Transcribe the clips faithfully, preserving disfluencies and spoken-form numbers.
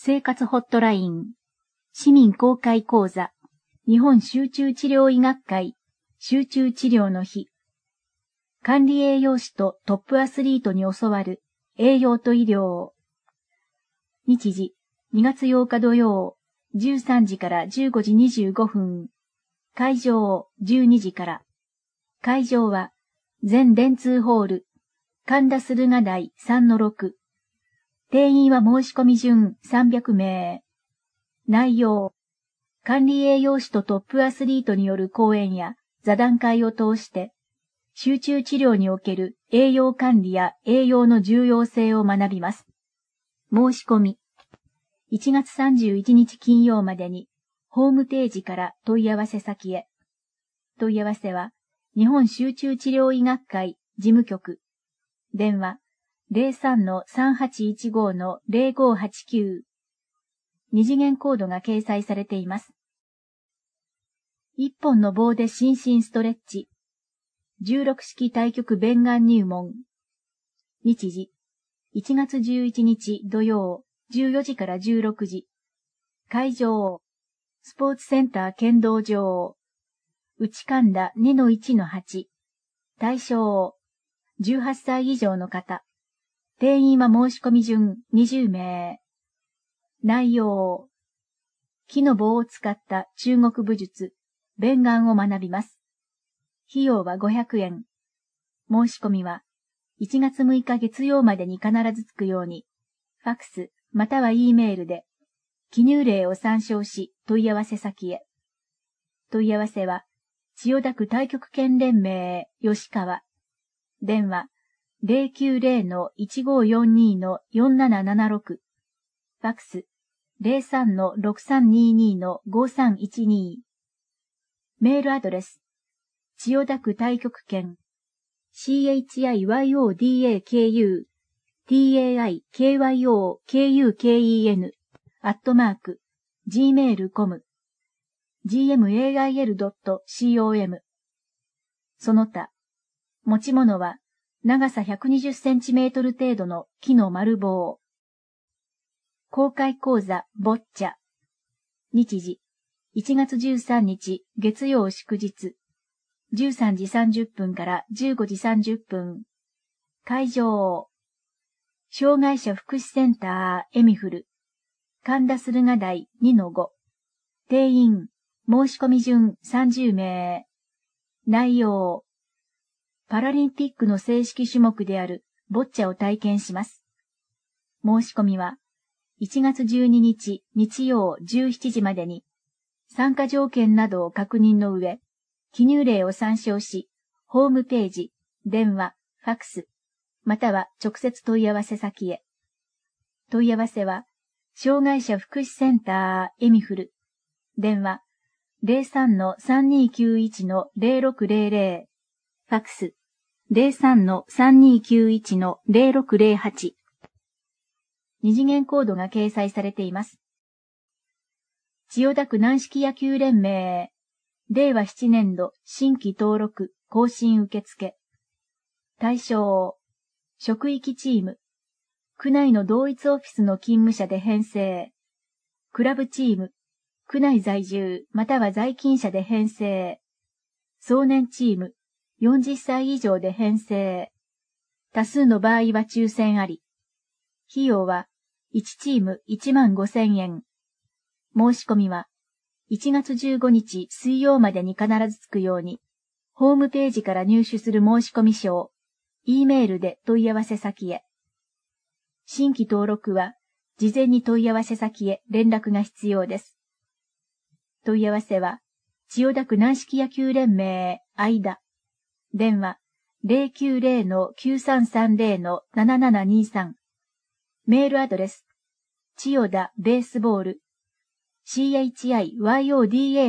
生活ホットライン、市民公開講座、日本集中治療医学会、集中治療の日。管理栄養士とトップアスリートに教わる栄養と医療。日時、にがつようか土曜、じゅうさんじからじゅうごじにじゅうごふん。会場、じゅうにじから。会場は、全電通ホール、神田駿河台 さんのろく。定員は申し込み順さんびゃくめい。内容、管理栄養士とトップアスリートによる講演や座談会を通して、集中治療における栄養管理や栄養の重要性を学びます。申し込み、いちがつさんじゅういちにち金曜までに、ホームページから問い合わせ先へ。問い合わせは、日本集中治療医学会事務局。電話、ゼロさんのさんはちいちごのゼロごはちきゅう。二次元コードが掲載されています。一本の棒で心身ストレッチ。じゅうろくしき太極弁眼入門。日時、いちがつじゅういちにち土曜、じゅうよじからじゅうろくじ。会場、スポーツセンター剣道場。内神田 にのいちのはち。対象、じゅうはっさい以上の方。定員は申し込み順にじゅうめい。内容、木の棒を使った中国武術、弁眼を学びます。費用はごひゃくえん。申し込みはいちがつむいか月曜までに必ずつくように、ファクスまたは E メールで、記入例を参照し問い合わせ先へ。問い合わせは、千代田区太極拳連盟吉川。電話、ゼロきゅうゼロのいちごよんにのよんななななろく。ファクス、ゼロさんのろくさんににのごさんいちに。メールアドレス、千代田区太極拳、チャイヨダク、taikyokuken、アットマーク、ジーメールドットコム、ジーエムエーアイエルドットコム。その他、持ち物は、長さひゃくにじゅっセンチメートル程度の木の丸棒。公開講座ボッチャ。日時、いちがつじゅうさんにち月曜祝日。じゅうさんじさんじゅっぷんからじゅうごじさんじゅっぷん。会場。障害者福祉センターエミフル。神田駿河台 にのご。定員、申し込み順さんじゅうめい。内容。パラリンピックの正式種目であるボッチャを体験します。申し込みはいちがつじゅうににち日曜じゅうしちじまでに参加条件などを確認の上、記入例を参照し、ホームページ、電話、ファクス、または直接問い合わせ先へ。問い合わせは、障害者福祉センターエミフル、電話、ゼロさんのさんにきゅういちのゼロろくゼロゼロ、ファクス、ゼロさんのさんにきゅういちのゼロろくゼロはち。二次元コードが掲載されています。千代田区軟式野球連盟、れいわななねんど新規登録更新受付。対象、職域チーム、区内の同一オフィスの勤務者で編成。クラブチーム、区内在住または在勤者で編成。壮年チーム、よんじゅっさい以上で編成。多数の場合は抽選あり。費用はいちチームいちまんごせんえん。申し込みはいちがつじゅうごにち水曜までに必ずつくように、ホームページから入手する申込書を、E メールで問い合わせ先へ。新規登録は、事前に問い合わせ先へ連絡が必要です。問い合わせは、千代田区軟式野球連盟、間。電話、ゼロきゅうゼロのきゅうさんさんゼロのななななにさん。メールアドレス、千代田ベースボール、チャイヨダ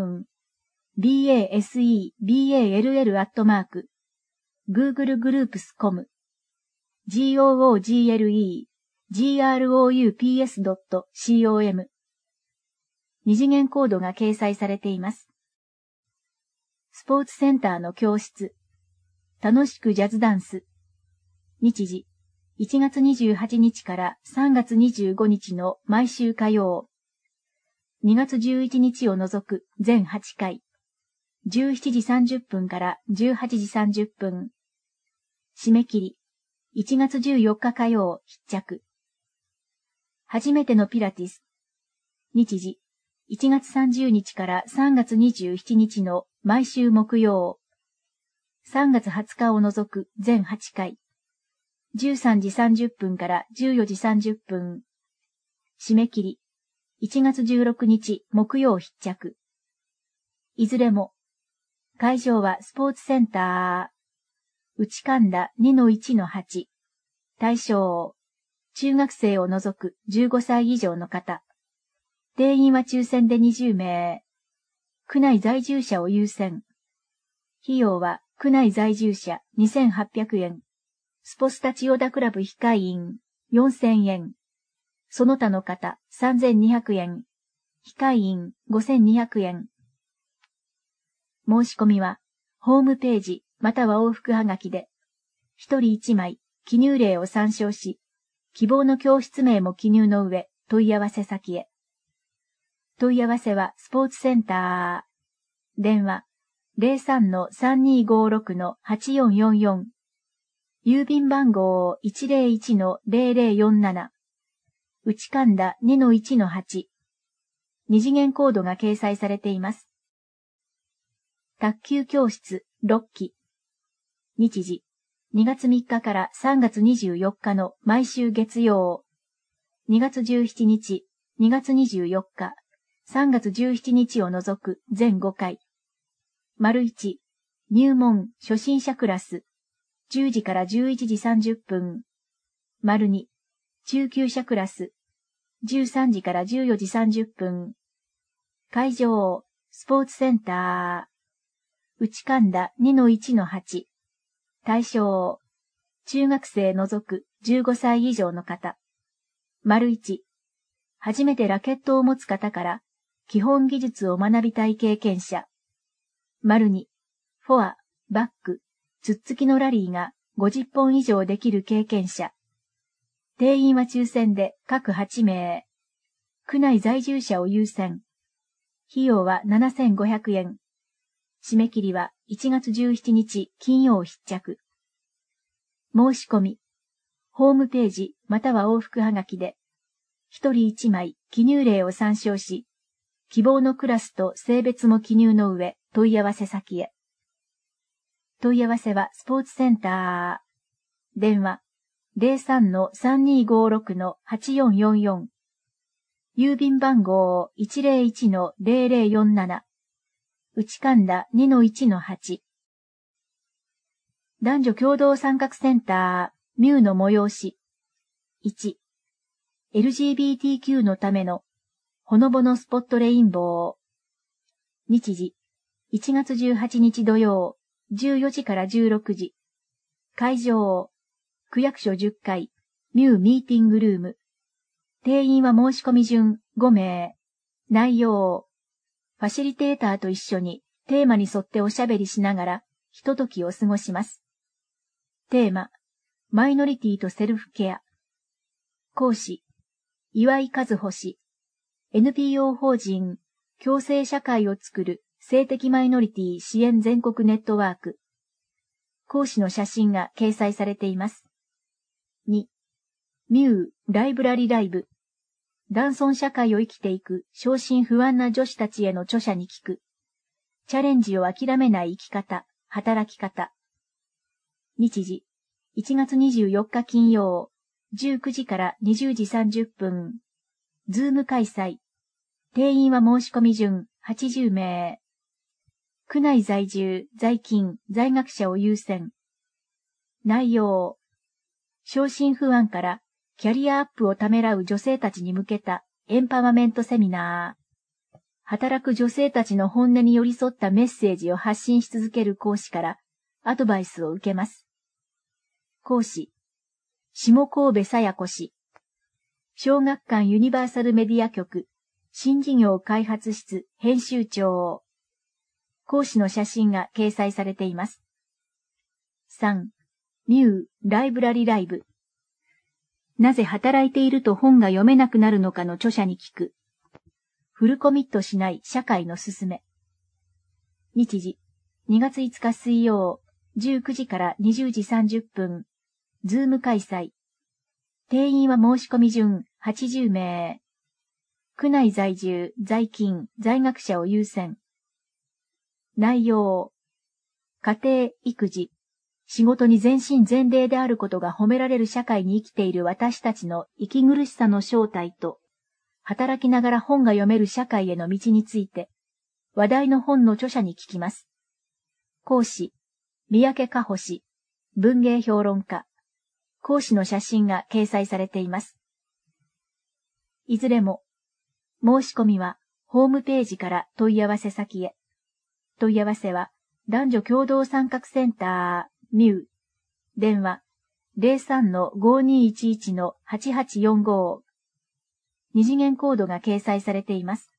-baseball アットマーク、グーグルグループスドットコム、google-groups ドットコム。二次元コードが掲載されています。スポーツセンターの教室。楽しくジャズダンス。日時、 いちがつにじゅうはちにちからさんがつにじゅうごにちの毎週火曜。にがつじゅういちにちを除く全はちかい。じゅうしちじさんじゅっぷんからじゅうはちじさんじゅっぷん。締め切り。いちがつじゅうよっか火曜必着。初めてのピラティス。日時。いちがつさんじゅうにちからさんがつにじゅうしちにちの毎週木曜。さんがつはつかを除く全はちかい。じゅうさんじさんじゅっぷんからじゅうよじさんじゅっぷん。締め切り。いちがつじゅうろくにち木曜必着。いずれも。会場はスポーツセンター。内神田 にのいちのはち。対象。中学生を除くじゅうごさい以上の方。定員は抽選でにじゅうめい。区内在住者を優先。費用は区内在住者にせんはっぴゃくえん。スポスタ千代田クラブ非会員よんせんえん。その他の方さんぜんにひゃくえん。非会員ごせんにひゃくえん。申し込みはホームページまたは往復はがきでひとりいちまい記入例を参照し、希望の教室名も記入の上問い合わせ先へ。問い合わせはスポーツセンター。電話 ゼロさんのさんにーごーろくのはちよんよんよん。郵便番号 いちぜろいちのぜろぜろよんなな。内神田 にのいちのはち。二次元コードが掲載されています。卓球教室ろっき。日時。にがつみっかからさんがつにじゅうよっかの毎週月曜。にがつじゅうしちにち、にがつにじゅうよっか、さんがつじゅうしちにちを除く全ごかい。丸いち、入門初心者クラス、じゅうじからじゅういちじさんじゅっぷん。丸に、中級者クラス、じゅうさんじからじゅうよじさんじゅっぷん。会場、スポーツセンター。内神田 にのいちのはち。対象、中学生除くじゅうごさい以上の方。丸いち、初めてラケットを持つ方から基本技術を学びたい経験者。丸に、フォア、バック、つっつきのラリーがごじゅっぽん以上できる経験者。定員は抽選で各はちめい。区内在住者を優先。費用はななせんごひゃくえん。締め切りはいちがつじゅうしちにち金曜必着。申し込み。ホームページまたは往復はがきで、ひとりいちまい記入例を参照し、希望のクラスと性別も記入の上問い合わせ先へ。問い合わせはスポーツセンター。電話 ゼロさんのさんにーごーろくのはちよんよんよん。郵便番号 いちぜろいちのぜろぜろよんなな。内神田 にのいちのはち。男女共同参画センター、ミューの催し。いち、エルジービーティーキュー のための、ほのぼのスポットレインボー。日時、いちがつじゅうはちにち土曜、じゅうよじからじゅうろくじ。会場、区役所じゅっかい、ミューミーティングルーム。定員は申し込み順ごめい。内容、ファシリテーターと一緒にテーマに沿っておしゃべりしながら、ひとときを過ごします。テーマ、マイノリティとセルフケア。講師、岩井和穂氏。エヌピーオー 法人、共生社会をつくる性的マイノリティ支援全国ネットワーク。講師の写真が掲載されています。に、ミューライブラリライブ。男尊社会を生きていく小心不安な女子たちへの著者に聞く。チャレンジを諦めない生き方、働き方。日時、いちがつにじゅうよっか金曜、じゅうくじからにじゅうじさんじゅっぷん。ズーム開催。定員は申し込み順はちじゅうめい。区内在住、在勤、在学者を優先。内容。小心不安からキャリアアップをためらう女性たちに向けたエンパワメントセミナー。働く女性たちの本音に寄り添ったメッセージを発信し続ける講師からアドバイスを受けます。講師、下神戸さや子氏。小学館ユニバーサルメディア局、新事業開発室編集長。講師の写真が掲載されています。さん、ミューライブラリライブ。 なぜ働いていると本が読めなくなるのかの著者に聞く。フルコミットしない社会のすすめ。日時、にがついつか水曜、じゅうくじからにじゅうじさんじゅっぷん、ズーム開催。定員は申し込み順はちじゅうめい。区内在住、在勤、在学者を優先。内容。家庭、育児、仕事に全身全霊であることが褒められる社会に生きている私たちの息苦しさの正体と、働きながら本が読める社会への道について、話題の本の著者に聞きます。講師、三宅佳穂氏、文芸評論家。講師の写真が掲載されています。いずれも、申し込みはホームページから問い合わせ先へ。問い合わせは男女共同参画センターミュー。電話 ゼロさんのごにいちいちのはちはちよんご。二次元コードが掲載されています。